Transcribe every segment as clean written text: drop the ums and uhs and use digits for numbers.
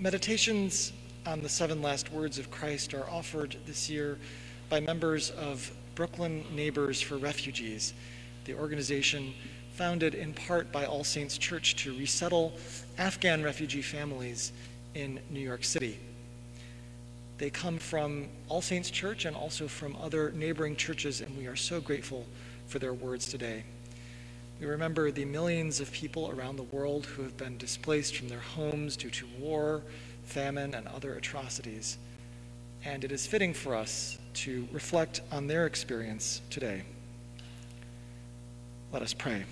Meditations on the 7 last words of Christ are offered this year by members of Brooklyn Neighbors for Refugees, the organization founded in part by All Saints Church to resettle Afghan refugee families in New York City. They come from All Saints Church and also from other neighboring churches, and we are so grateful for their words today. We remember the millions of people around the world who have been displaced from their homes due to war, famine, and other atrocities. And it is fitting for us to reflect on their experience today. Let us pray.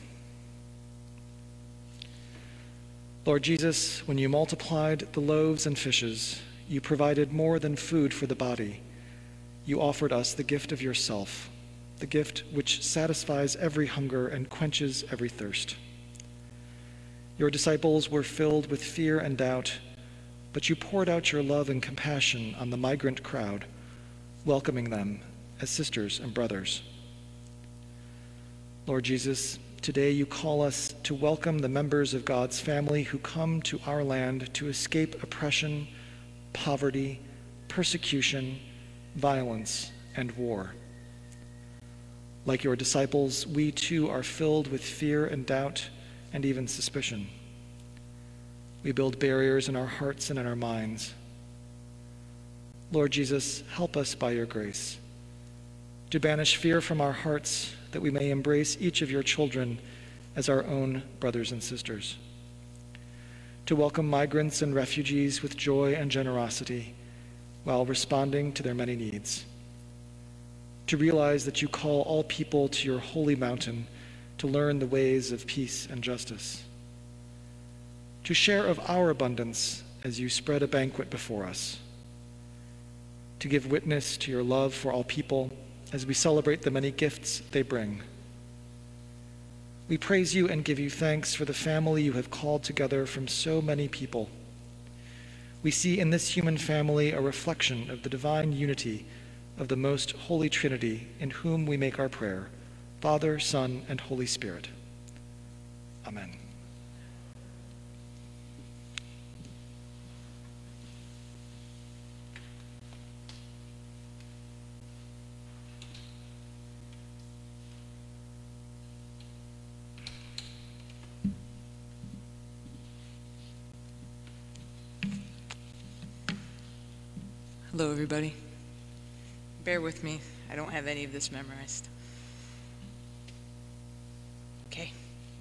Lord Jesus, when you multiplied the loaves and fishes, you provided more than food for the body. You offered us the gift of yourself, the gift which satisfies every hunger and quenches every thirst. Your disciples were filled with fear and doubt, but you poured out your love and compassion on the migrant crowd, welcoming them as sisters and brothers. Lord Jesus, today you call us to welcome the members of God's family who come to our land to escape oppression, poverty, persecution, violence, and war. Like your disciples, we too are filled with fear and doubt and even suspicion. We build barriers in our hearts and in our minds. Lord Jesus, help us by your grace to banish fear from our hearts, that we may embrace each of your children as our own brothers and sisters. To welcome migrants and refugees with joy and generosity while responding to their many needs. To realize that you call all people to your holy mountain to learn the ways of peace and justice. To share of our abundance as you spread a banquet before us. To give witness to your love for all people as we celebrate the many gifts they bring. We praise you and give you thanks for the family you have called together from so many people. We see in this human family a reflection of the divine unity of the most holy Trinity, in whom we make our prayer, Father, Son, and Holy Spirit. Amen. Hello, everybody. Bear with me. I don't have any of this memorized. Okay.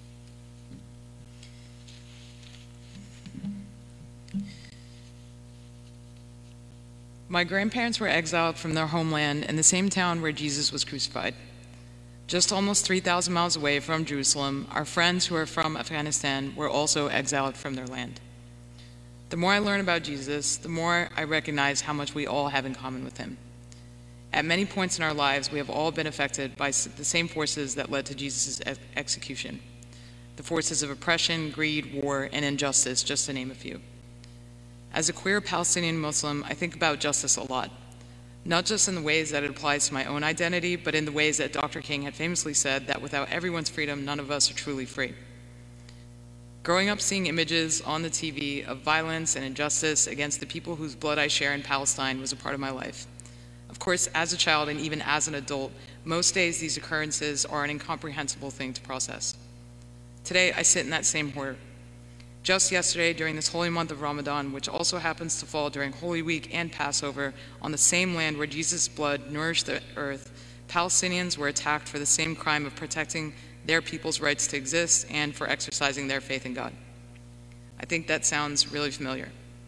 My grandparents were exiled from their homeland in the same town where Jesus was crucified. Just almost 3,000 miles away from Jerusalem, our friends who are from Afghanistan were also exiled from their land. The more I learn about Jesus, the more I recognize how much we all have in common with him. At many points in our lives, we have all been affected by the same forces that led to Jesus' execution. The forces of oppression, greed, war, and injustice, just to name a few. As a queer Palestinian Muslim, I think about justice a lot. Not just in the ways that it applies to my own identity, but in the ways that Dr. King had famously said that without everyone's freedom, none of us are truly free. Growing up seeing images on the TV of violence and injustice against the people whose blood I share in Palestine was a part of my life. Of course, as a child and even as an adult, most days these occurrences are an incomprehensible thing to process. Today, I sit in that same horror. Just yesterday, during this holy month of Ramadan, which also happens to fall during Holy Week and Passover, on the same land where Jesus' blood nourished the earth, Palestinians were attacked for the same crime of protecting their people's rights to exist and for exercising their faith in God. I think that sounds really familiar.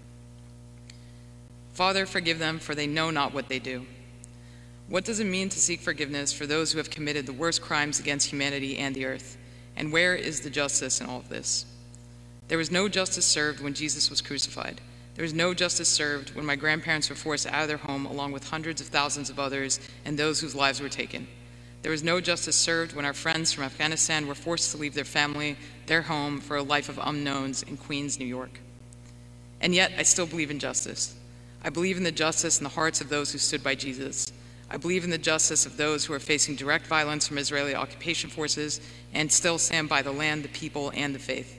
Father, forgive them, for they know not what they do. What does it mean to seek forgiveness for those who have committed the worst crimes against humanity and the earth? And where is the justice in all of this? There was no justice served when Jesus was crucified. There was no justice served when my grandparents were forced out of their home along with hundreds of thousands of others and those whose lives were taken. There was no justice served when our friends from Afghanistan were forced to leave their family, their home, for a life of unknowns in Queens, New York. And yet, I still believe in justice. I believe in the justice in the hearts of those who stood by Jesus. I believe in the justice of those who are facing direct violence from Israeli occupation forces and still stand by the land, the people, and the faith.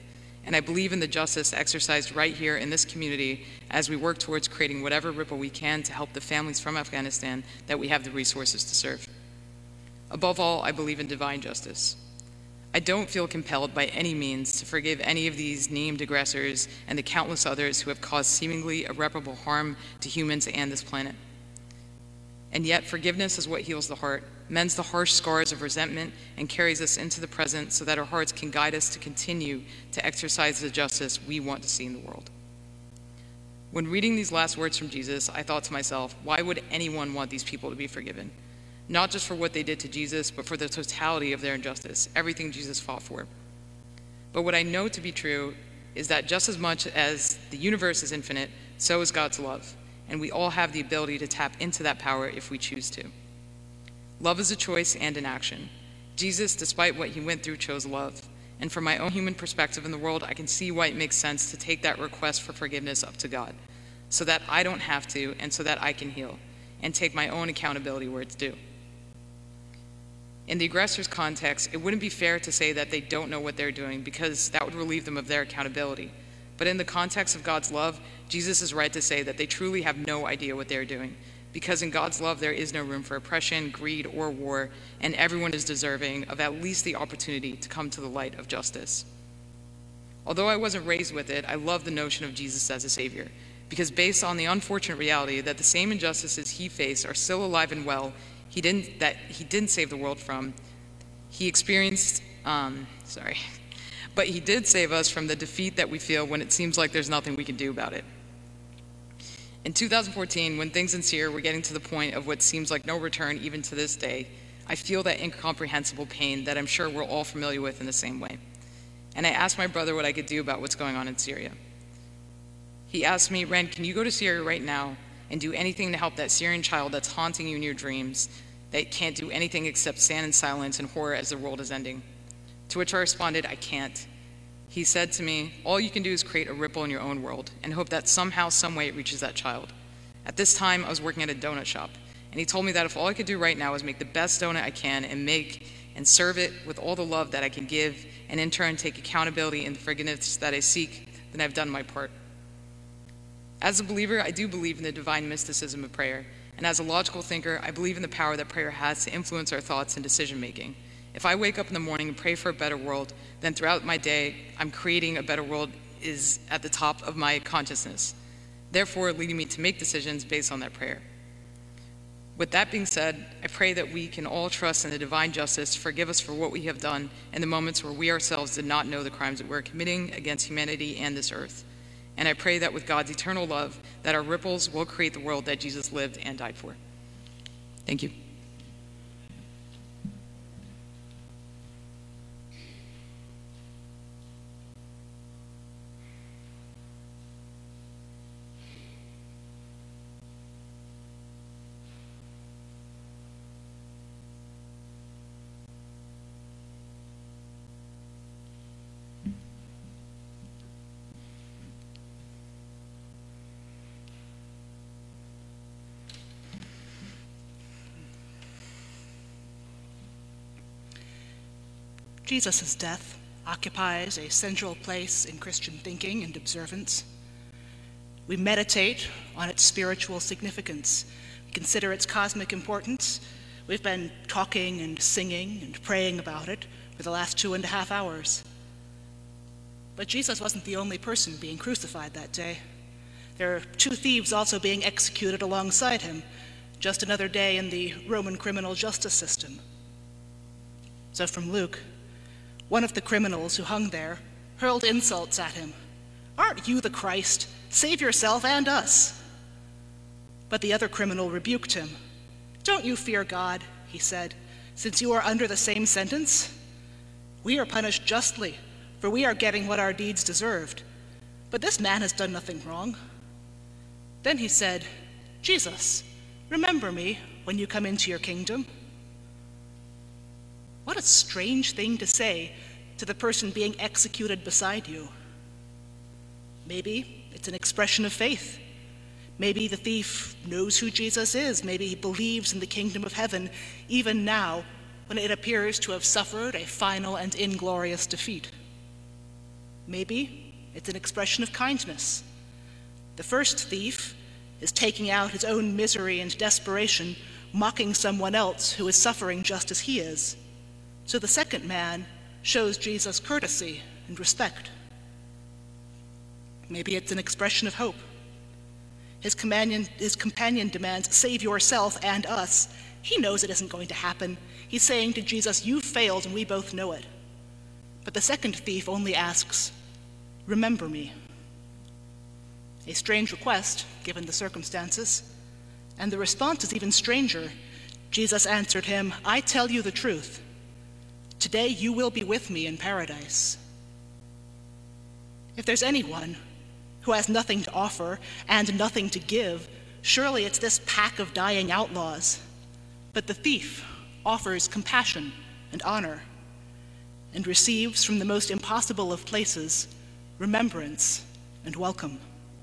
And I believe in the justice exercised right here in this community as we work towards creating whatever ripple we can to help the families from Afghanistan that we have the resources to serve. Above all, I believe in divine justice. I don't feel compelled by any means to forgive any of these named aggressors and the countless others who have caused seemingly irreparable harm to humans and this planet. And yet, forgiveness is what heals the heart, mends the harsh scars of resentment, and carries us into the present so that our hearts can guide us to continue to exercise the justice we want to see in the world. When reading these last words from Jesus, I thought to myself, why would anyone want these people to be forgiven? Not just for what they did to Jesus, but for the totality of their injustice, everything Jesus fought for. But what I know to be true is that just as much as the universe is infinite, so is God's love, and we all have the ability to tap into that power if we choose to. Love is a choice and an action. Jesus, despite what he went through, chose love. And from my own human perspective in the world, I can see why it makes sense to take that request for forgiveness up to God, so that I don't have to, and so that I can heal, and take my own accountability where it's due. In the aggressor's context, it wouldn't be fair to say that they don't know what they're doing, because that would relieve them of their accountability. But in the context of God's love, Jesus is right to say that they truly have no idea what they're doing, because in God's love there is no room for oppression, greed, or war, and everyone is deserving of at least the opportunity to come to the light of justice. Although I wasn't raised with it, I love the notion of Jesus as a savior, because based on the unfortunate reality that the same injustices he faced are still alive and well, he didn't save the world from, but he did save us from the defeat that we feel when it seems like there's nothing we can do about it. In 2014, when things in Syria were getting to the point of what seems like no return even to this day, I feel that incomprehensible pain that I'm sure we're all familiar with in the same way. And I asked my brother what I could do about what's going on in Syria. He asked me, Ren, can you go to Syria right now and do anything to help that Syrian child that's haunting you in your dreams, that can't do anything except stand in silence and horror as the world is ending? To which I responded, I can't. He said to me, all you can do is create a ripple in your own world and hope that somehow, some way it reaches that child. At this time, I was working at a donut shop, and he told me that if all I could do right now was make the best donut I can and make and serve it with all the love that I can give, and in turn take accountability and the forgiveness that I seek, then I've done my part. As a believer, I do believe in the divine mysticism of prayer, and as a logical thinker, I believe in the power that prayer has to influence our thoughts and decision-making. If I wake up in the morning and pray for a better world, then throughout my day, I'm creating a better world is at the top of my consciousness, therefore leading me to make decisions based on that prayer. With that being said, I pray that we can all trust in the divine justice to forgive us for what we have done in the moments where we ourselves did not know the crimes that we're committing against humanity and this earth. And I pray that with God's eternal love, that our ripples will create the world that Jesus lived and died for. Thank you. Jesus' death occupies a central place in Christian thinking and observance. We meditate on its spiritual significance, consider its cosmic importance. We've been talking and singing and praying about it for the last 2.5 hours. But Jesus wasn't the only person being crucified that day. There are 2 thieves also being executed alongside him, just another day in the Roman criminal justice system. So from Luke, one of the criminals who hung there hurled insults at him. "Aren't you the Christ? Save yourself and us." But the other criminal rebuked him. "Don't you fear God," he said, "since you are under the same sentence? We are punished justly, for we are getting what our deeds deserved. But this man has done nothing wrong." Then he said, "Jesus, remember me when you come into your kingdom." What a strange thing to say to the person being executed beside you. Maybe it's an expression of faith. Maybe the thief knows who Jesus is. Maybe he believes in the kingdom of heaven, even now when it appears to have suffered a final and inglorious defeat. Maybe it's an expression of kindness. The first thief is taking out his own misery and desperation, mocking someone else who is suffering just as he is. So the second man shows Jesus courtesy and respect. Maybe it's an expression of hope. His companion demands, "Save yourself and us." He knows it isn't going to happen. He's saying to Jesus, "You've failed and we both know it." But the second thief only asks, "Remember me." A strange request, given the circumstances. And the response is even stranger. Jesus answered him, "I tell you the truth. Today you will be with me in paradise." If there's anyone who has nothing to offer and nothing to give, surely it's this pack of dying outlaws. But the thief offers compassion and honor and receives from the most impossible of places remembrance and welcome.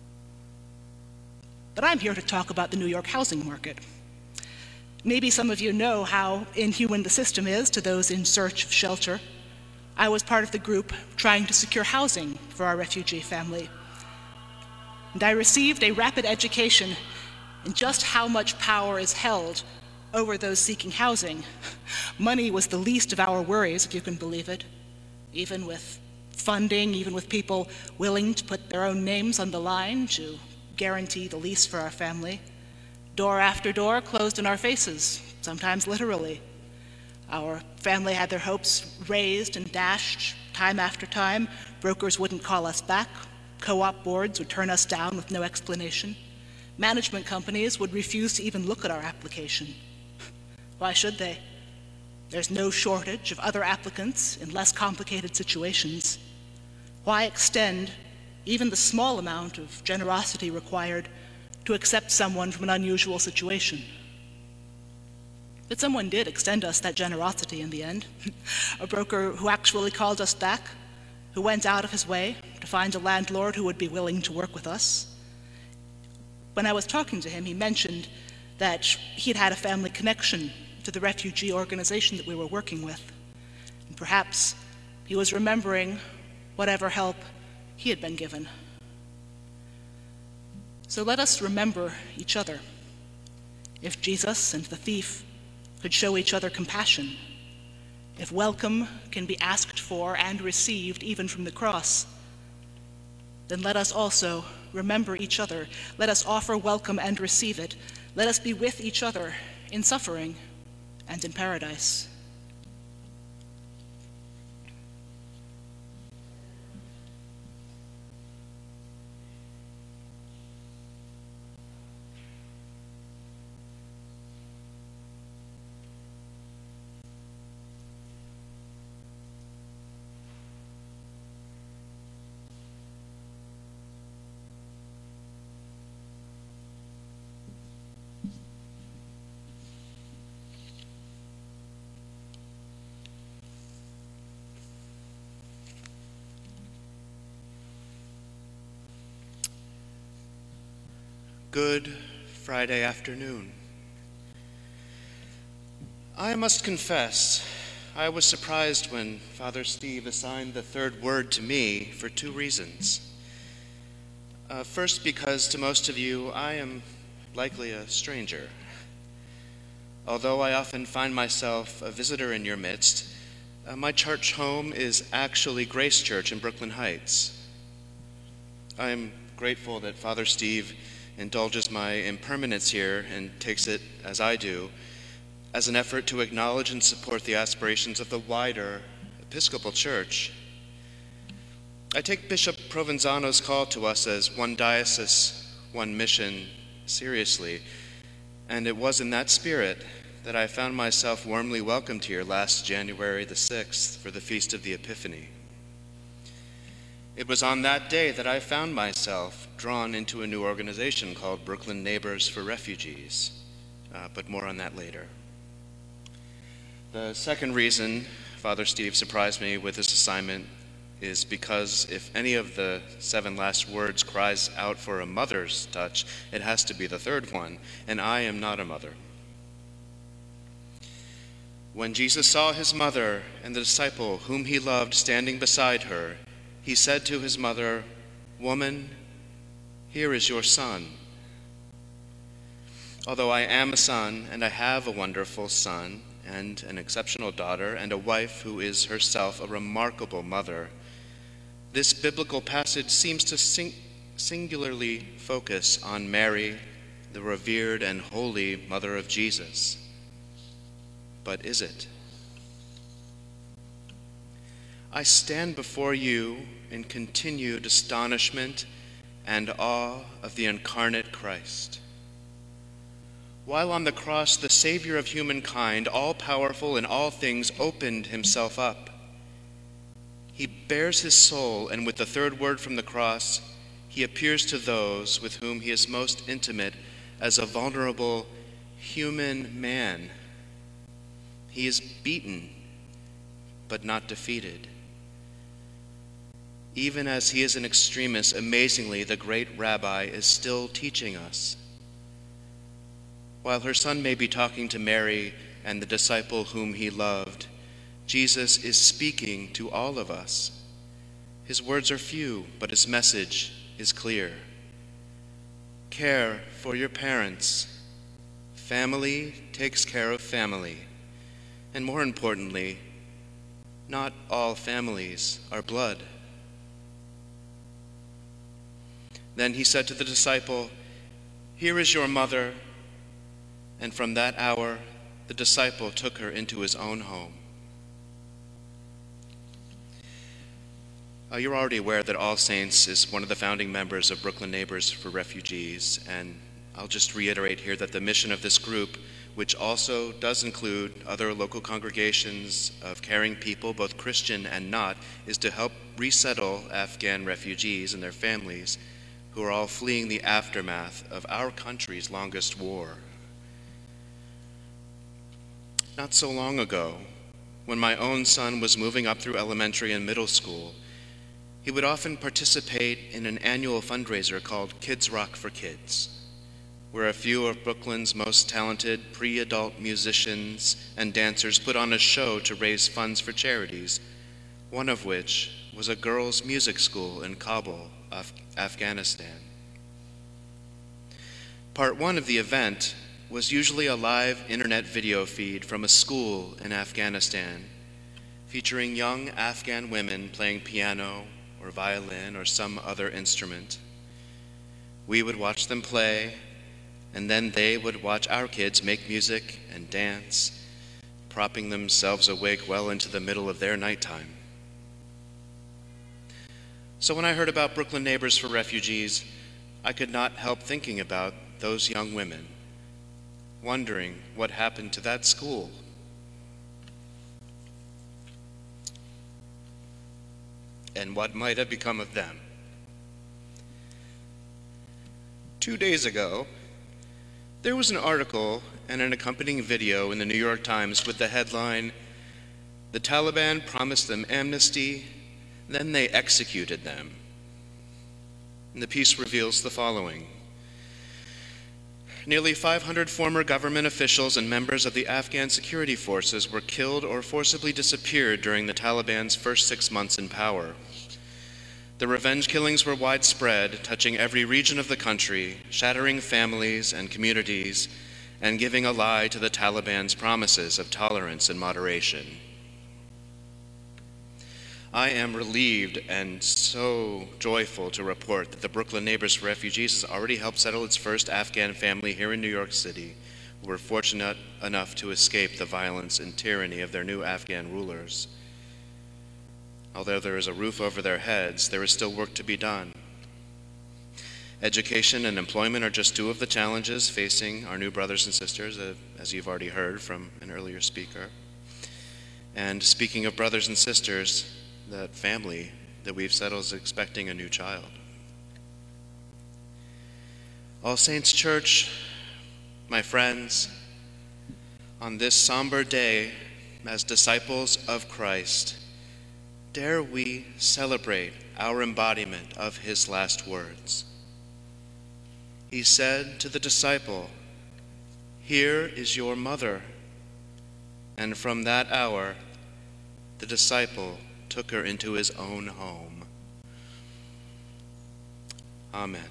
But I'm here to talk about the New York housing market. Maybe some of you know how inhuman the system is to those in search of shelter. I was part of the group trying to secure housing for our refugee family. And I received a rapid education in just how much power is held over those seeking housing. Money was the least of our worries, if you can believe it. Even with funding, even with people willing to put their own names on the line to guarantee the lease for our family. Door after door closed in our faces, sometimes literally. Our family had their hopes raised and dashed time after time. Brokers wouldn't call us back. Co-op boards would turn us down with no explanation. Management companies would refuse to even look at our application. Why should they? There's no shortage of other applicants in less complicated situations. Why extend even the small amount of generosity required to accept someone from an unusual situation? But someone did extend us that generosity in the end. A broker who actually called us back, who went out of his way to find a landlord who would be willing to work with us. When I was talking to him, he mentioned that he'd had a family connection to the refugee organization that we were working with. And perhaps he was remembering whatever help he had been given. So let us remember each other. If Jesus and the thief could show each other compassion, if welcome can be asked for and received even from the cross, then let us also remember each other. Let us offer welcome and receive it. Let us be with each other in suffering and in paradise. Good Friday afternoon. I must confess, I was surprised when Father Steve assigned the third word to me for two reasons. First, because to most of you, I am likely a stranger. Although I often find myself a visitor in your midst, my church home is actually Grace Church in Brooklyn Heights. I am grateful that Father Steve indulges my impermanence here and takes it, as I do, as an effort to acknowledge and support the aspirations of the wider Episcopal Church. I take Bishop Provenzano's call to us as one diocese, one mission seriously, and it was in that spirit that I found myself warmly welcomed here last January the 6th for the Feast of the Epiphany. It was on that day that I found myself drawn into a new organization called Brooklyn Neighbors for Refugees, but more on that later. The second reason Father Steve surprised me with this assignment is because if any of the 7 last words cries out for a mother's touch, it has to be the third one, and I am not a mother. When Jesus saw his mother and the disciple whom he loved standing beside her, he said to his mother, "Woman, here is your son." Although I am a son, and I have a wonderful son, and an exceptional daughter, and a wife who is herself a remarkable mother, this biblical passage seems to singularly focus on Mary, the revered and holy mother of Jesus. But is it? I stand before you in continued astonishment and awe of the incarnate Christ. While on the cross, the Savior of humankind, all-powerful in all things, opened himself up. He bares his soul, and with the third word from the cross, he appears to those with whom he is most intimate as a vulnerable human man. He is beaten, but not defeated. Even as he is an extremist, amazingly, the great rabbi is still teaching us. While her son may be talking to Mary and the disciple whom he loved, Jesus is speaking to all of us. His words are few, but his message is clear. Care for your parents. Family takes care of family. And more importantly, not all families are blood. Then he said to the disciple, "Here is your mother." And from that hour, the disciple took her into his own home. You're already aware that All Saints is one of the founding members of Brooklyn Neighbors for Refugees, and I'll just reiterate here that the mission of this group, which also does include other local congregations of caring people, both Christian and not, is to help resettle Afghan refugees and their families who are all fleeing the aftermath of our country's longest war. Not so long ago, when my own son was moving up through elementary and middle school, he would often participate in an annual fundraiser called Kids Rock for Kids, where a few of Brooklyn's most talented pre-adult musicians and dancers put on a show to raise funds for charities, one of which was a girls' music school in Kabul, Afghanistan. Part one of the event was usually a live internet video feed from a school in Afghanistan, featuring young Afghan women playing piano or violin or some other instrument. We would watch them play, and then they would watch our kids make music and dance, propping themselves awake well into the middle of their nighttime. So when I heard about Brooklyn Neighbors for Refugees, I could not help thinking about those young women, wondering what happened to that school. And what might have become of them. 2 days ago, there was an article and an accompanying video in the New York Times with the headline, "The Taliban promised them amnesty, then they executed them." And the piece reveals the following. Nearly 500 former government officials and members of the Afghan security forces were killed or forcibly disappeared during the Taliban's first 6 months in power. The revenge killings were widespread, touching every region of the country, shattering families and communities, and giving a lie to the Taliban's promises of tolerance and moderation. I am relieved and so joyful to report that the Brooklyn Neighbors for Refugees has already helped settle its first Afghan family here in New York City, who were fortunate enough to escape the violence and tyranny of their new Afghan rulers. Although there is a roof over their heads, there is still work to be done. Education and employment are just two of the challenges facing our new brothers and sisters, as you've already heard from an earlier speaker. And speaking of brothers and sisters, that family that we've settled is expecting a new child. All Saints Church, my friends, on this somber day, as disciples of Christ, dare we celebrate our embodiment of his last words. He said to the disciple, "Here is your mother." And from that hour, the disciple took her into his own home. Amen.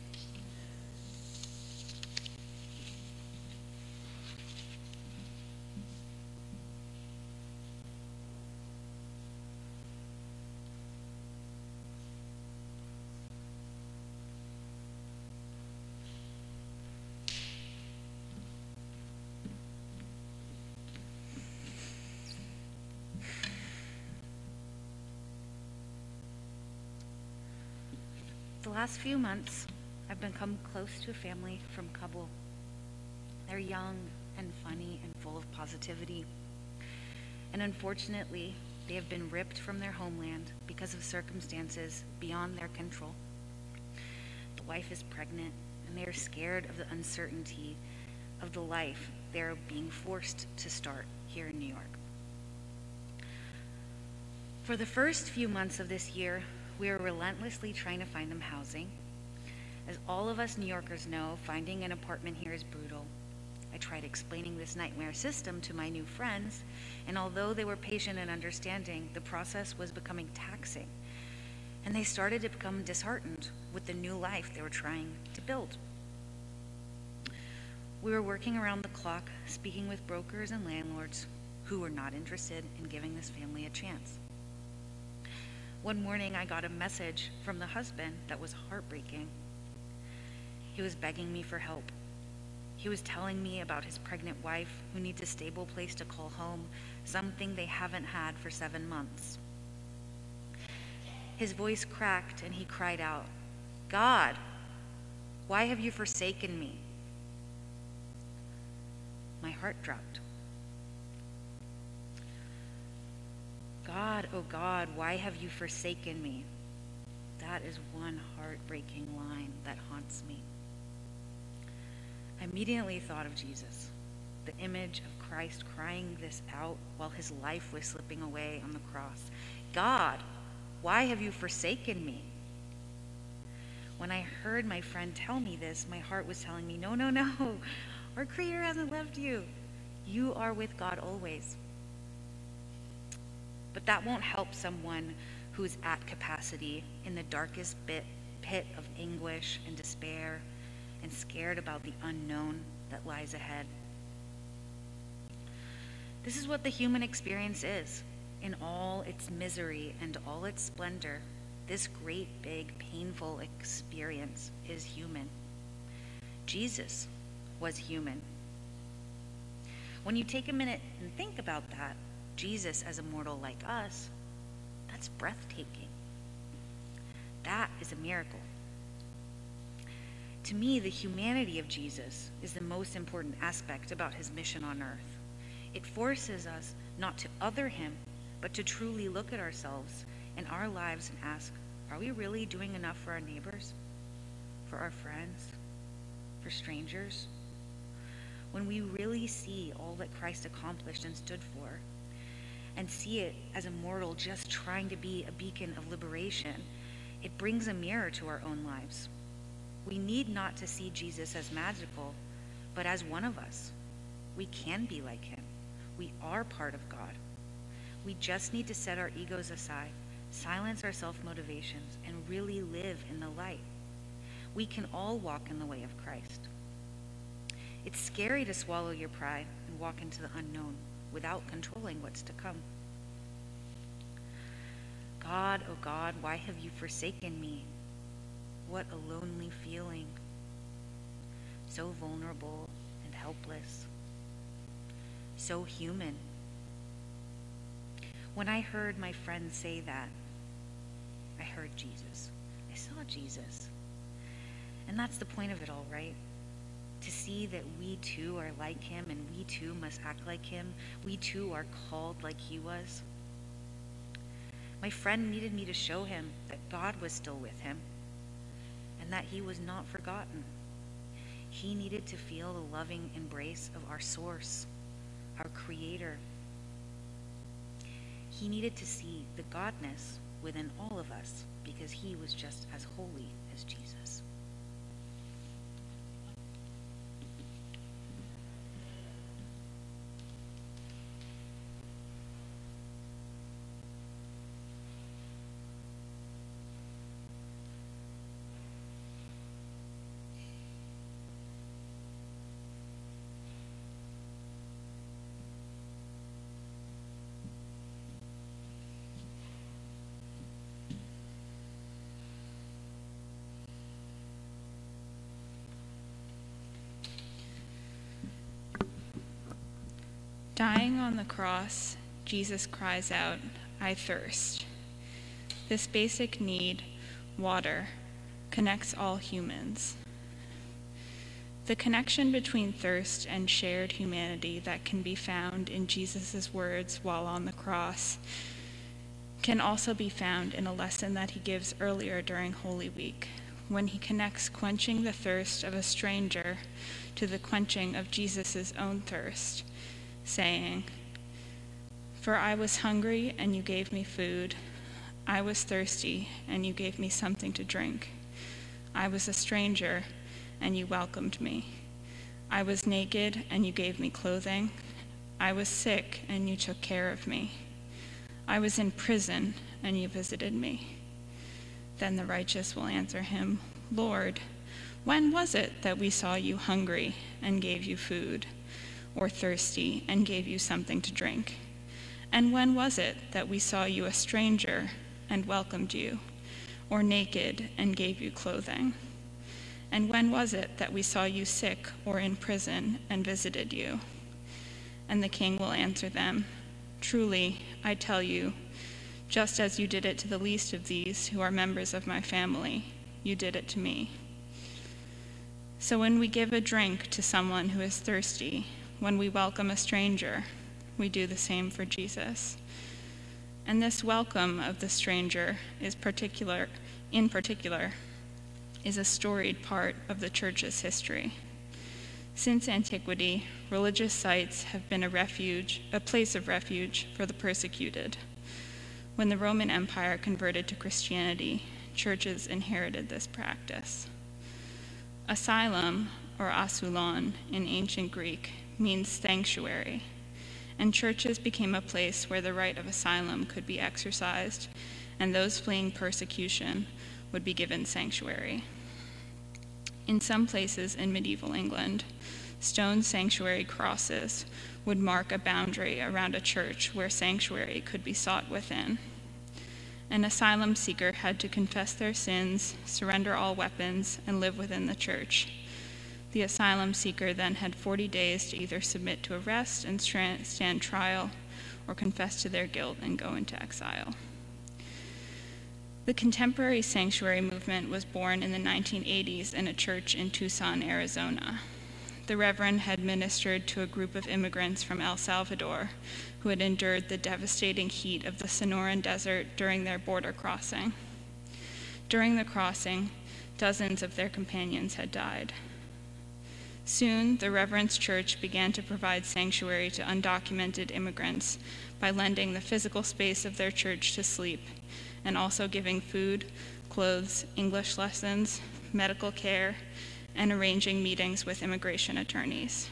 The last few months, I've become close to a family from Kabul. They're young and funny and full of positivity. And unfortunately, they have been ripped from their homeland because of circumstances beyond their control. The wife is pregnant, and they are scared of the uncertainty of the life they're being forced to start here in New York. For the first few months of this year, we are relentlessly trying to find them housing. As all of us New Yorkers know, finding an apartment here is brutal. I tried explaining this nightmare system to my new friends, and although they were patient and understanding, the process was becoming taxing, and they started to become disheartened with the new life they were trying to build. We were working around the clock, speaking with brokers and landlords who were not interested in giving this family a chance. One morning, I got a message from the husband that was heartbreaking. He was begging me for help. He was telling me about his pregnant wife who needs a stable place to call home, something they haven't had for 7 months. His voice cracked and he cried out, "God, why have you forsaken me?" My heart dropped. God, oh God, why have you forsaken me? That is one heartbreaking line that haunts me. I immediately thought of Jesus, the image of Christ crying this out while his life was slipping away on the cross. God, why have you forsaken me? When I heard my friend tell me this, my heart was telling me, no, no, no, our Creator hasn't left you. You are with God always. But that won't help someone who's at capacity in the darkest pit of anguish and despair and scared about the unknown that lies ahead. This is what the human experience is. In all its misery and all its splendor, this great, big, painful experience is human. Jesus was human. When you take a minute and think about that, Jesus as a mortal like us, that's breathtaking. That is a miracle. To me, the humanity of Jesus is the most important aspect about his mission on earth. It forces us not to other him, but to truly look at ourselves and our lives and ask, are we really doing enough for our neighbors, for our friends, for strangers? When we really see all that Christ accomplished and stood for, and see it as a mortal just trying to be a beacon of liberation, it brings a mirror to our own lives. We need not to see Jesus as magical, but as one of us. We can be like him. We are part of God. We just need to set our egos aside, silence our self-motivations, and really live in the light. We can all walk in the way of Christ. It's scary to swallow your pride and walk into the unknown without controlling what's to come. God, oh God, why have you forsaken me? What a lonely feeling. So vulnerable and helpless. So human. When I heard my friend say that, I heard Jesus. I saw Jesus. And that's the point of it all, right? To see that we too are like him and we too must act like him. We too are called like he was. My friend needed me to show him that God was still with him and that he was not forgotten. He needed to feel the loving embrace of our source, our Creator. He needed to see the godness within all of us because he was just as holy as Jesus. Dying on the cross, Jesus cries out, "I thirst." This basic need, water, connects all humans. The connection between thirst and shared humanity that can be found in Jesus' words while on the cross can also be found in a lesson that he gives earlier during Holy Week, when he connects quenching the thirst of a stranger to the quenching of Jesus' own thirst, saying, "For I was hungry, and you gave me food. I was thirsty, and you gave me something to drink. I was a stranger, and you welcomed me. I was naked, and you gave me clothing. I was sick, and you took care of me. I was in prison, and you visited me." Then the righteous will answer him, "Lord, when was it that we saw you hungry and gave you food, or thirsty and gave you something to drink? And when was it that we saw you a stranger and welcomed you, or naked and gave you clothing? And when was it that we saw you sick or in prison and visited you?" And the king will answer them, "Truly, I tell you, just as you did it to the least of these who are members of my family, you did it to me." So when we give a drink to someone who is thirsty, when we welcome a stranger, we do the same for Jesus. And this welcome of the stranger in particular, is a storied part of the church's history. Since antiquity, religious sites have been a place of refuge for the persecuted. When the Roman Empire converted to Christianity, churches inherited this practice. Asylum, or asulon in ancient Greek, means sanctuary, and churches became a place where the right of asylum could be exercised, and those fleeing persecution would be given sanctuary. In some places in medieval England, stone sanctuary crosses would mark a boundary around a church where sanctuary could be sought within. An asylum seeker had to confess their sins, surrender all weapons, and live within the church. The asylum seeker then had 40 days to either submit to arrest and stand trial, or confess to their guilt and go into exile. The contemporary sanctuary movement was born in the 1980s in a church in Tucson, Arizona. The Reverend had ministered to a group of immigrants from El Salvador who had endured the devastating heat of the Sonoran Desert during their border crossing. During the crossing, dozens of their companions had died. Soon, the Reverend's church began to provide sanctuary to undocumented immigrants by lending the physical space of their church to sleep, and also giving food, clothes, English lessons, medical care, and arranging meetings with immigration attorneys.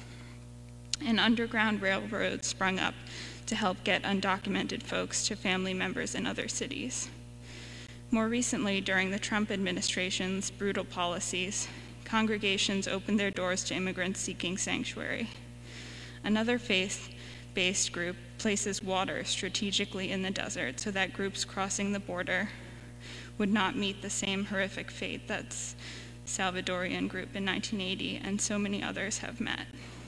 An underground railroad sprung up to help get undocumented folks to family members in other cities. More recently, during the Trump administration's brutal policies, congregations opened their doors to immigrants seeking sanctuary. Another faith-based group places water strategically in the desert so that groups crossing the border would not meet the same horrific fate that Salvadorian group in 1980 and so many others have met.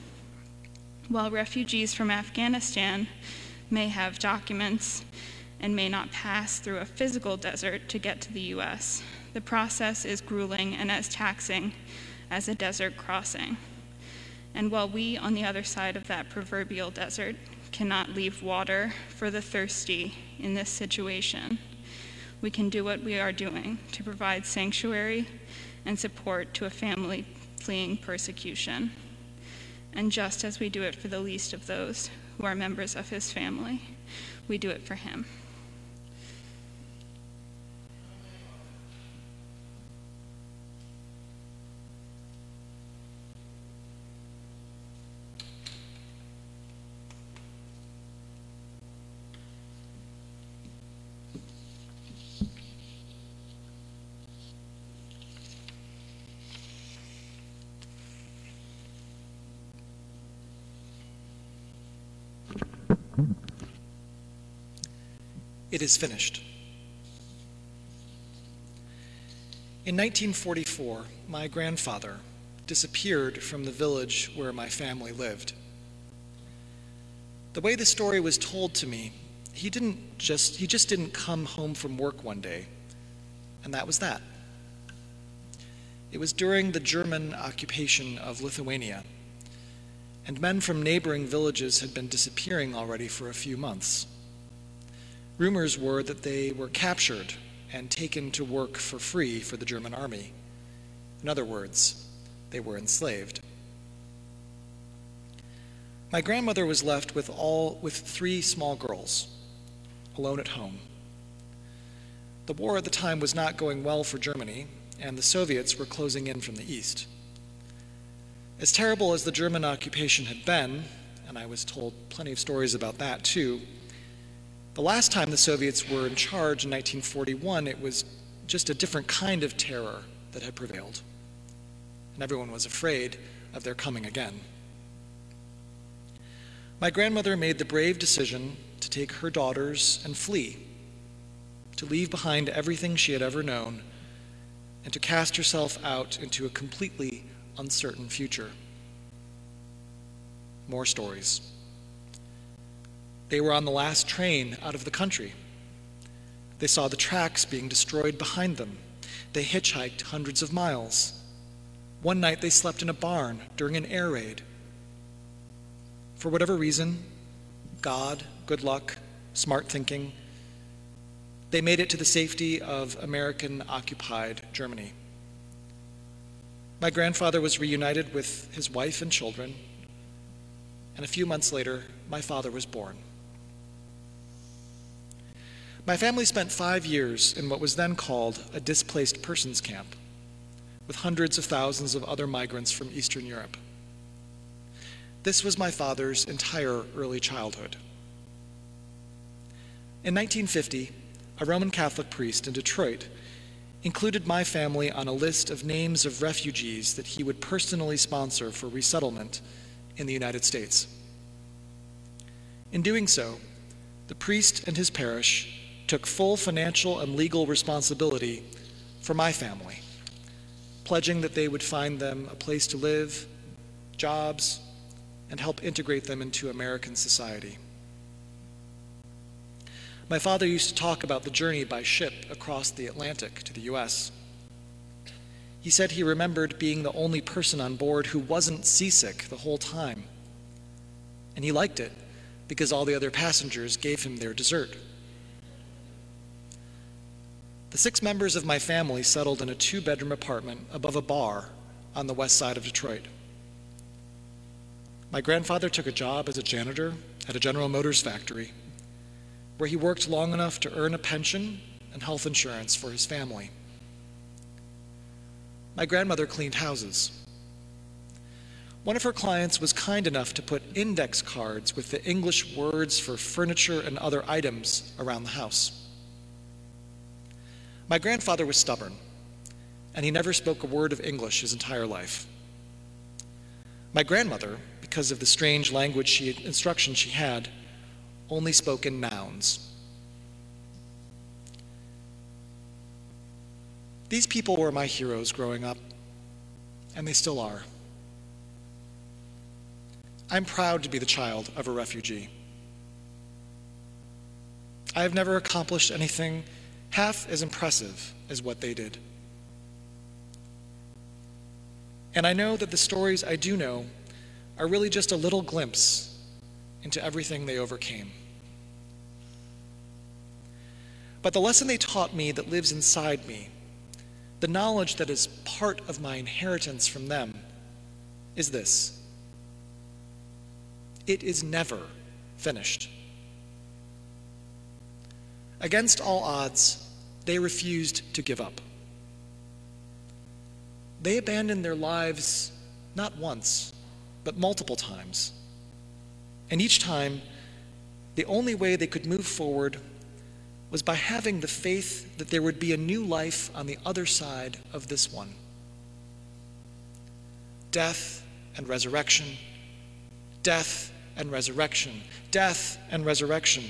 While refugees from Afghanistan may have documents and may not pass through a physical desert to get to the U.S., the process is grueling and as taxing as a desert crossing. And while we, on the other side of that proverbial desert, cannot leave water for the thirsty in this situation, we can do what we are doing to provide sanctuary and support to a family fleeing persecution. And just as we do it for the least of those who are members of his family, we do it for him. It is finished. In 1944, my grandfather disappeared from the village where my family lived. The way the story was told to me, he just didn't come home from work one day, and that was that. It was during the German occupation of Lithuania, and men from neighboring villages had been disappearing already for a few months. Rumors were that they were captured and taken to work for free for the German army. In other words, they were enslaved. My grandmother was left with 3 small girls, alone at home. The war at the time was not going well for Germany, and the Soviets were closing in from the east. As terrible as the German occupation had been, and I was told plenty of stories about that too, the last time the Soviets were in charge in 1941, it was just a different kind of terror that had prevailed, and everyone was afraid of their coming again. My grandmother made the brave decision to take her daughters and flee, to leave behind everything she had ever known, and to cast herself out into a completely uncertain future. More stories. They were on the last train out of the country. They saw the tracks being destroyed behind them. They hitchhiked hundreds of miles. One night they slept in a barn during an air raid. For whatever reason, God, good luck, smart thinking, they made it to the safety of American-occupied Germany. My grandfather was reunited with his wife and children, and a few months later, my father was born. My family spent 5 years in what was then called a displaced persons camp, with hundreds of thousands of other migrants from Eastern Europe. This was my father's entire early childhood. In 1950, a Roman Catholic priest in Detroit included my family on a list of names of refugees that he would personally sponsor for resettlement in the United States. In doing so, the priest and his parish took full financial and legal responsibility for my family, pledging that they would find them a place to live, jobs, and help integrate them into American society. My father used to talk about the journey by ship across the Atlantic to the U.S. He said he remembered being the only person on board who wasn't seasick the whole time. And he liked it because all the other passengers gave him their dessert. The 6 members of my family settled in a 2-bedroom apartment above a bar on the west side of Detroit. My grandfather took a job as a janitor at a General Motors factory, where he worked long enough to earn a pension and health insurance for his family. My grandmother cleaned houses. One of her clients was kind enough to put index cards with the English words for furniture and other items around the house. My grandfather was stubborn, and he never spoke a word of English his entire life. My grandmother, because of the strange instruction she had, only spoke in nouns. These people were my heroes growing up, and they still are. I'm proud to be the child of a refugee. I have never accomplished anything half as impressive as what they did. And I know that the stories I do know are really just a little glimpse into everything they overcame. But the lesson they taught me that lives inside me, the knowledge that is part of my inheritance from them, is this: it is never finished. Against all odds, they refused to give up. They abandoned their lives not once, but multiple times. And each time, the only way they could move forward was by having the faith that there would be a new life on the other side of this one. Death and resurrection, death and resurrection, death and resurrection.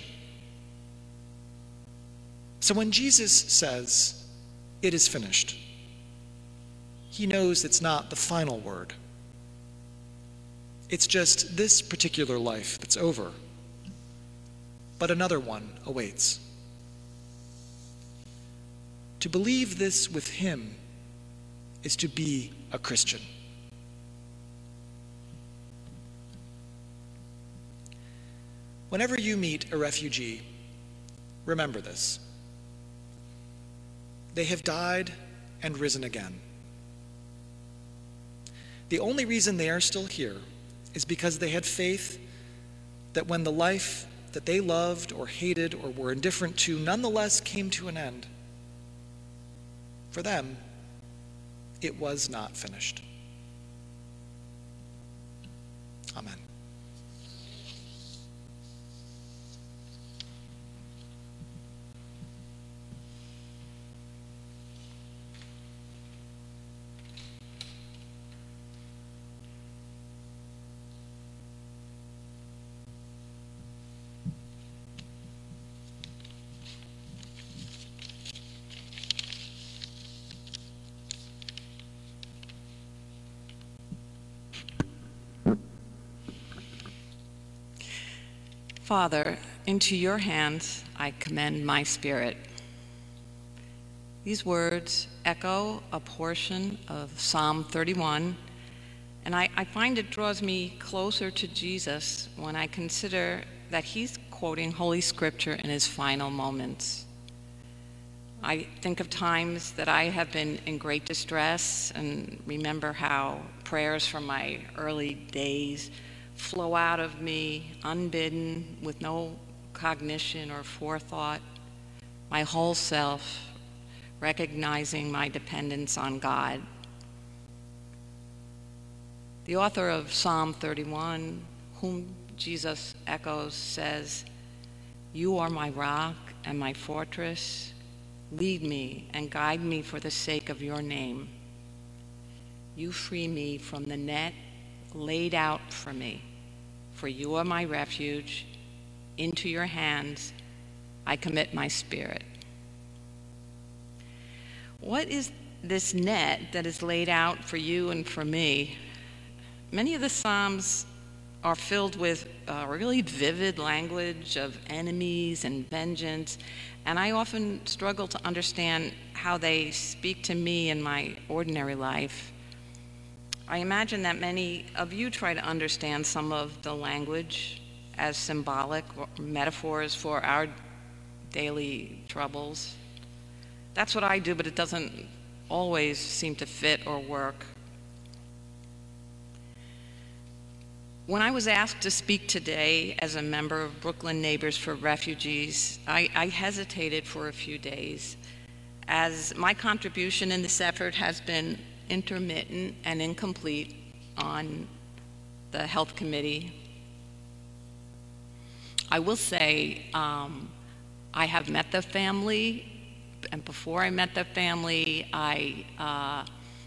So when Jesus says, "It is finished," he knows it's not the final word. It's just this particular life that's over, but another one awaits. To believe this with him is to be a Christian. Whenever you meet a refugee, remember this. They have died and risen again. The only reason they are still here is because they had faith that when the life that they loved or hated or were indifferent to nonetheless came to an end, for them, it was not finished. Amen. Father, into your hands I commend my spirit. These words echo a portion of Psalm 31, and I find it draws me closer to Jesus when I consider that he's quoting Holy Scripture in his final moments. I think of times that I have been in great distress and remember how prayers from my early days flow out of me unbidden with no cognition or forethought, my whole self recognizing my dependence on God. The author of Psalm 31, whom Jesus echoes, says, "You are my rock and my fortress. Lead me and guide me for the sake of your name. You free me from the net laid out for me, for you are my refuge. Into your hands I commit my spirit." What is this net that is laid out for you and for me? Many of the Psalms are filled with really vivid language of enemies and vengeance, and I often struggle to understand how they speak to me in my ordinary life. I imagine that many of you try to understand some of the language as symbolic or metaphors for our daily troubles. That's what I do, but it doesn't always seem to fit or work. When I was asked to speak today as a member of Brooklyn Neighbors for Refugees, I hesitated for a few days, as my contribution in this effort has been intermittent and incomplete on the Health Committee. I will say I have met the family, and before I met the family, I'm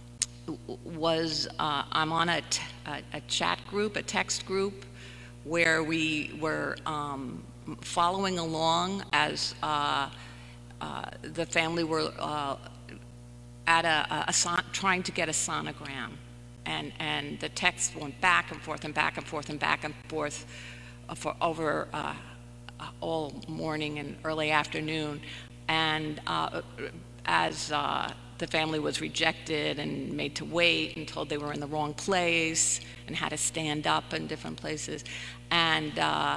on a chat group, a text group, where we were following along as the family were at trying to get a sonogram, and the text went back and forth and back and forth and back and forth for over all morning and early afternoon, and as the family was rejected and made to wait and told they were in the wrong place and had to stand up in different places. And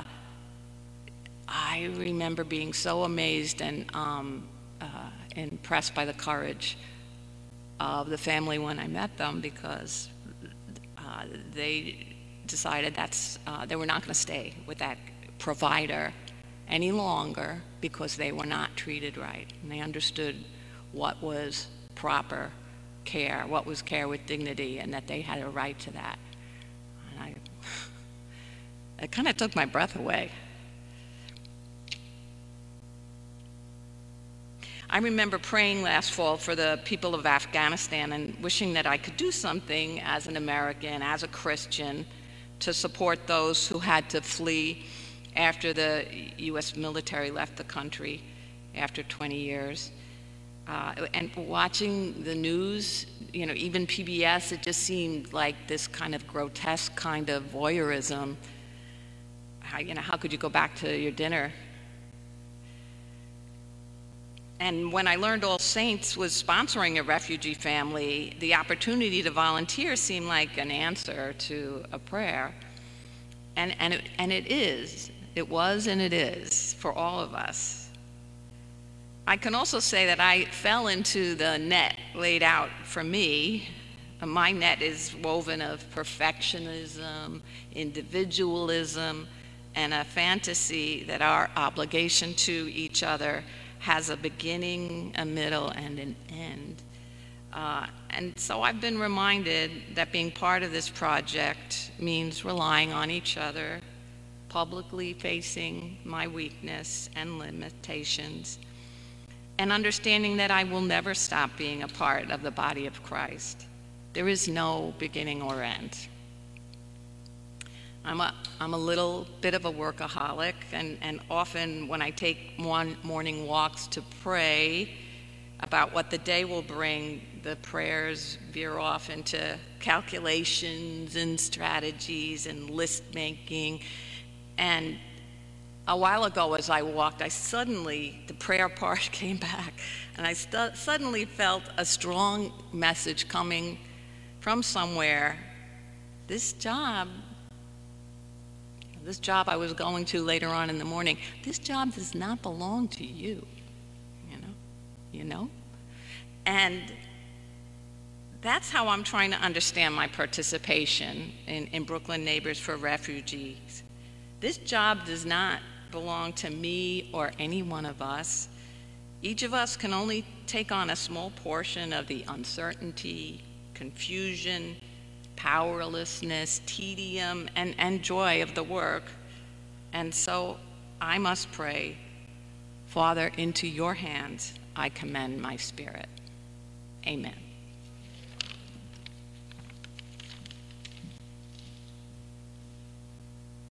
I remember being so amazed and impressed by the courage of the family when I met them, because they decided they were not going to stay with that provider any longer because they were not treated right. And they understood what was proper care, what was care with dignity, and that they had a right to that. And it kind of took my breath away. I remember praying last fall for the people of Afghanistan and wishing that I could do something as an American, as a Christian, to support those who had to flee after the U.S. military left the country after 20 years. And watching the news, even PBS, it just seemed like this kind of grotesque kind of voyeurism. How could you go back to your dinner And when I learned All Saints was sponsoring a refugee family, the opportunity to volunteer seemed like an answer to a prayer. And it is. It was and it is for all of us. I can also say that I fell into the net laid out for me. My net is woven of perfectionism, individualism, and a fantasy that our obligation to each other has a beginning, a middle, and an end. And so I've been reminded that being part of this project means relying on each other, publicly facing my weakness and limitations, and understanding that I will never stop being a part of the body of Christ. There is no beginning or end. I'm a little bit of a workaholic, and often when I take morning walks to pray about what the day will bring, the prayers veer off into calculations and strategies and list making. And a while ago as I walked, the prayer part came back, and I suddenly felt a strong message coming from somewhere. This job I was going to later on in the morning, this job does not belong to you, you know? And that's how I'm trying to understand my participation in Brooklyn Neighbors for Refugees. This job does not belong to me or any one of us. Each of us can only take on a small portion of the uncertainty, confusion, powerlessness, tedium, and joy of the work. And so I must pray, Father, into your hands I commend my spirit. Amen.